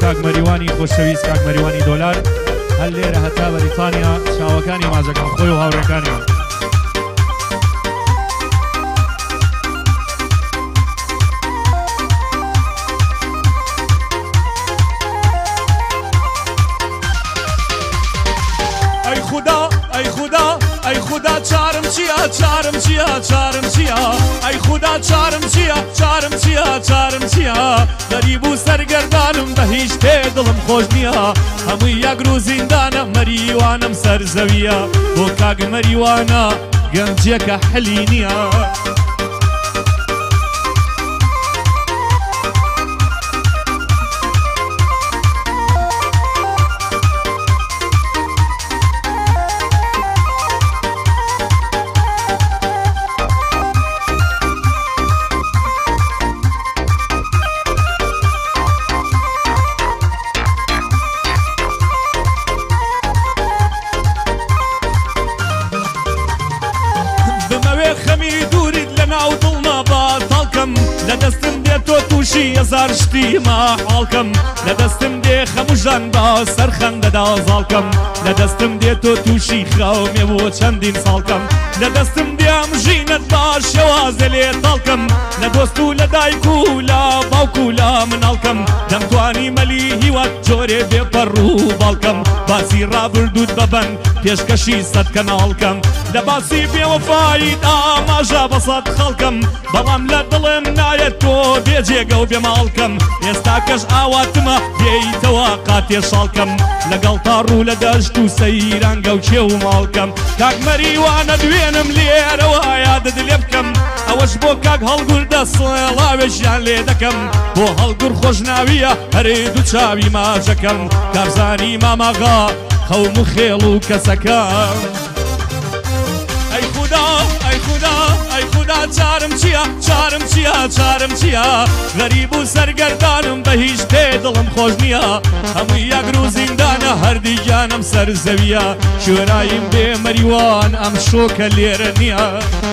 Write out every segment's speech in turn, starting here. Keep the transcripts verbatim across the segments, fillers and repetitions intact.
کاک مەریوانی خۆشەویست کاک مەریوانی دۆلار هەر لێرە هەتا بەریتانیا چاوەکانی مازەکەم خۆی و هاوڕێکانیان ئەی خودا ئەی خودا ئەی خودا چارم چییە چارم چییە چارم چییە ئەی خودا چارم چییە چارم چییە چارم چییە غەریب و سەرگەردانم بە هیچ تێ دڵم خۆش نییە هەمووی یەک ڕوو زیندانە مەریوانم سەر زەویە بۆ کاک مەریوانە گەنجێکە حەلی نییە لەدەستم دێ تۆ تووشی هەزار شتی ماحاڵکەم لەدەستم دێ خەموژان با سەرخەندەدا زاڵکەم لەدەستم دێ تۆ تووشی خاومێ بۆ چەندین ساڵکەم لەدەستم دێ ئەم ژینت باش شێوازە لێ تاڵکەم لە دۆست و لە دایک و لا باوک و لا مناڵکەم دەمتوانی مەلی هیوات جۆرێ بێپەڕ و باڵکەم باسی ڕابردووت بەبەن پێشکەشی سەد کەناڵکەم لە باسی بێوەفایت ئاماژە بە سەد خەڵکەم بەڵام لە دڵم نایەت تۆ بێجێگە و بێماڵکەم ئێستا کەش ئاواتمە دێیتەوە قاتێ شاڵکەم لەگەڵ تاڕوو لە دەشت و سەیرانگە و کێ و ماڵکەم کاک مەریوانە دوێنم لێرەوە یادت لێ بکەم ئەوەش بۆ کاک هەڵگوردە سڵاوێژیان لێ دەکەم بۆ هەڵگر خۆشناویە هەرێ دوو چاوی ماژەکەم کارزانی ماماغا خەوم و خێڵ و کەسەکەم ئەی خودا ئەی خودا ئەی خودا چارم چییە چارم چییە چارم چییە غەریب و سەرگەردانم بە هیچ تێ دڵم خۆش نییە هەمووی یەک ڕوو زیندانە هەردیگیانم سەر زەویە شوێنایم بێ مەریوان ئەم شۆکە لێرە نییە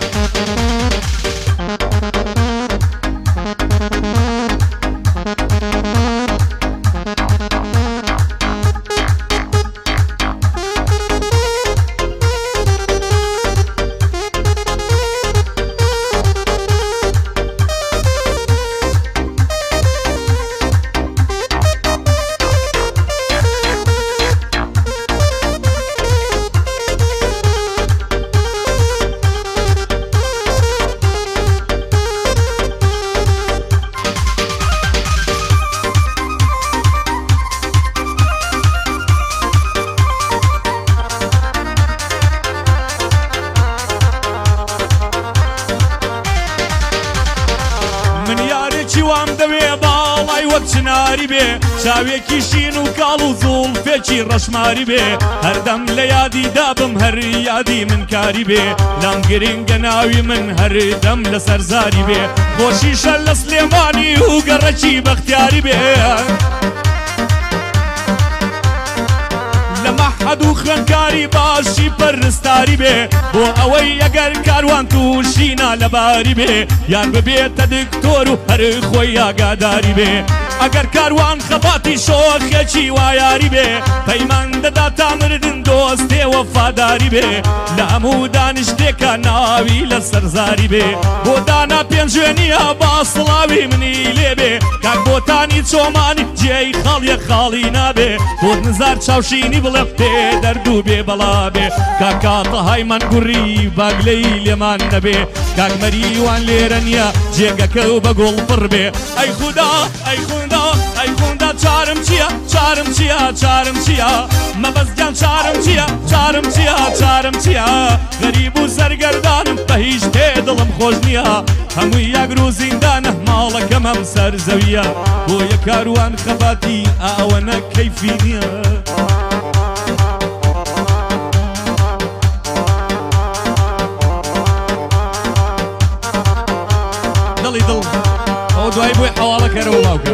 چناری بێ چاوێکی شین و کاڵ و زوڵفێکی ڕەشماری بێ هەردەم لە یادی دابم هەر یادی من کاری بێ لام گرنگە ناوی من هەردەم لە سەرزاری بێ خۆشی شەر لە سلێمانی و گەڕەکی بەختیاری بێ لە مەحەد و خوێندکاری باشی پەرستاری بێ بۆ ئەوەی ئەگەر کاروان تووشینا لەباری بێ یان ببێتە دکتۆر و هەر خۆی ئاگاداری بێ ئەگەر کاروان خەباتی شۆخێکی وایاری بێ پەیمان دەدا تا مردن دۆستێ وەفاداری بێ لە هەموو دانیشتێکە ناوی لە سەرزاری بێ بۆ دانا پێنجوێنیە با سڵاوی منی لێ بێ کاک بۆتانی چۆمانی جێی خاڵیە خاڵی نابێ بۆ نزار چاوشینی بڵێ پێ دەردوو بێ بەڵا بێ کاکاتە هایمان گوڕی باگلەی لێمان نەبێ کاک مەریوان لێرە نییە جێگەکە و بە گۆڵ پڕ بێ ئەی خودا ئەی خودا ئەی خودا چارم چییە چارم چییە چارم چییە مەبەستگیان چارم چییە چارم چییە چارم چییە غەریب و سەرگەردانم بە هیچ تێ دڵم خۆش نییە هەمووی یەک ڕوو زیندانە ماڵەکەم ئەم سەر زەویە بۆ یەک کاروان خەباتی ئەوەنە کەیفی نییە دڵی دڵ ئەو دوای بۆی حەواڵەکەرەوە باوکە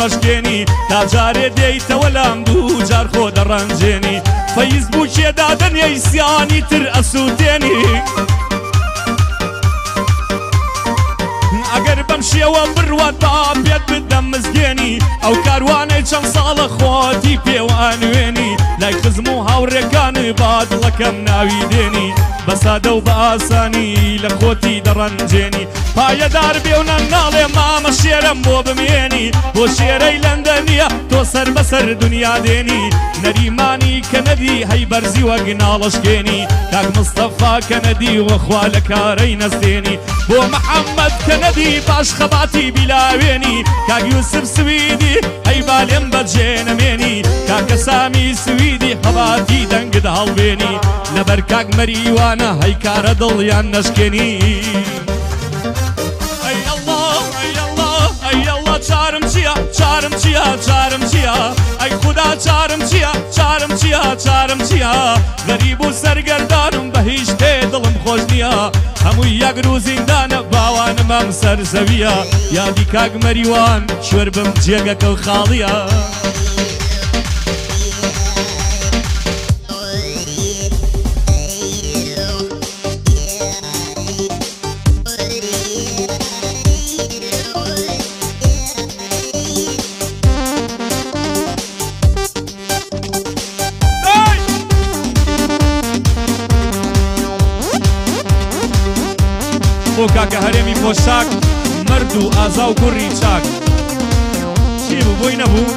مەشکێنی تا جارێ دێیتەوە لام دوو جار خۆ دەڕەنجێنی فەیسبووکێ دادەنیەی سیانی تر ئەسووتێنی ئەگەر بەم شێوە بڕوات با پێت بدەم مزگێنی ئەو کاروانەی چەند ساڵە خۆتی پێوانوێنی لای خزم و هاوڕێکان با دڵەکەم ناوی دێنی بەسادە و بە ئاسانی لە خۆتی دەڕەنجێنی پایەدار بێ و نەناڵێ مامە شێرم بۆ بمێنی بۆ شێرەی لەندەنیە تۆ سەر بەسەر دنیا دێنی نەریمانی کەنەدی هەی بەرزی وەک ناڵەشکێنی کاک مستەفا کەنەدی وەخوا لە کارەی نەستێنی بۆ محەممەد کەنەدی باش خەباتی بیلاوێنی کاک یوسف سویدی هەی بالێم بەجێ نەمێنی کاکە سامی سویدی خەباتی دەنگت هەڵبێنی لەبەر کاک مەریوانە هەی کارە دڵیان نەشکێنی چارم چیە چارم چیە چارم چیە ئەی خوددا چارم چیە چارم چیە چارم چیە غەریب و سەرگەردانم بە هیچ تێ دڵم خۆش نییە هەمووی یەک ڕوو زیندانە باوانم ئەم سەر زەویە یادی کاک مەریوان شوێر بم جێگەکە و خاڵیە بۆ کاکە هەرێمی پۆشاک مرد و ئازا و کوڕی چاک چی بوو بۆی نەبوو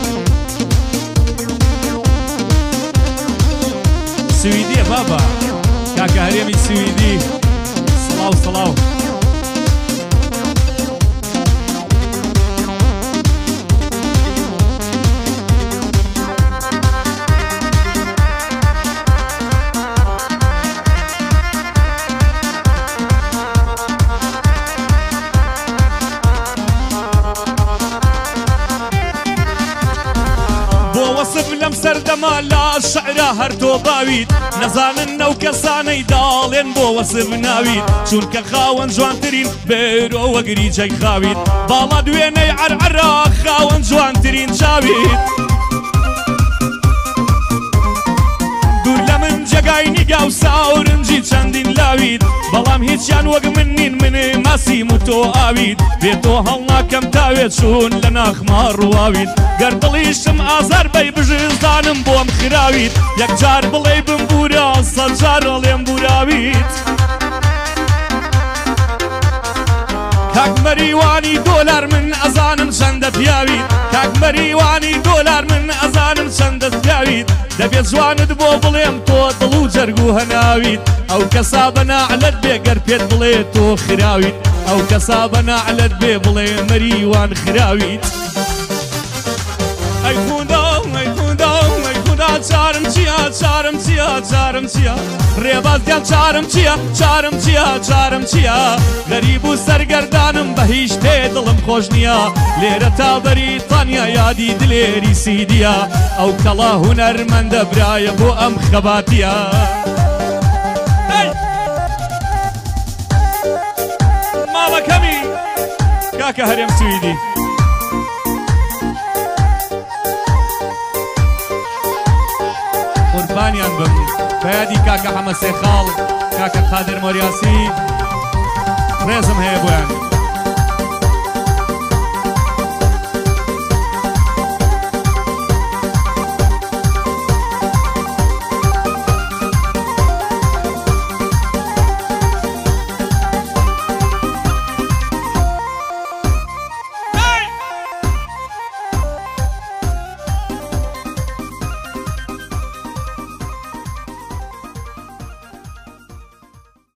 سویدیە بابا کاکە هەرێمی سویدی سڵاو سڵاو لەم سەردەما لا شعرا هەر تۆ باویت نەزانن نەو کەسانەی داڵێن بۆ وەسف ناویت چونکە خاوەن جوانترین بێرۆ وەگری جەی خاویت باڵا دوێنەی عەرعەرا خاوەن جوانترین چاویت دوور لە من جەگای نیگا و ساورنجی چەندین لاویت بەڵام هیچیان وەک من نین منێ ماسیم و تۆ ئاویت بێ تۆ هەڵ ناکەم تاوێت چوون لە ناخما ڕواویت گەر دڵیشم ئازار بەی بژزانم بۆم خراویت یەکجار بڵێ بمبورە سەد جار ئەڵێم بوراویت کاک مەریوانی دۆلار من ئەزانم چەندە پیاویت کاک مەریوانی دۆلار من ئەزانم چەندە پیاویت دەبێت جوانت بۆ بڵێم تۆ دڵ و جەرگ و هەناویت ئەو کەسا بەناعلەت بێ گەر پێت بڵێ تۆ خراویت ئەو کەسا بەناعلەت بێ بڵێ مەریوان خراویت ئەی خوندا ئەی خوندا ئەی خوندا چارم چیە چارم چیە چارم چیە ڕێبازیان چارم چیە چارم چیە چارم چیە غەریب و سەرگەردانم بە هیچ تێ دڵم خۆش نییە لێرە تا بەریتانیا یادی دلێری سیدیە ئەو کەڵا هونەرمەندە برایە بۆ ئەم خەباتیە ماڵەکەمی کاکە هەرێم سویدی قوربانیان بم بەیادی کاکە حەمە سێخاڵ کاکە قادر مۆریاسی ڕێزم هەیە بۆیان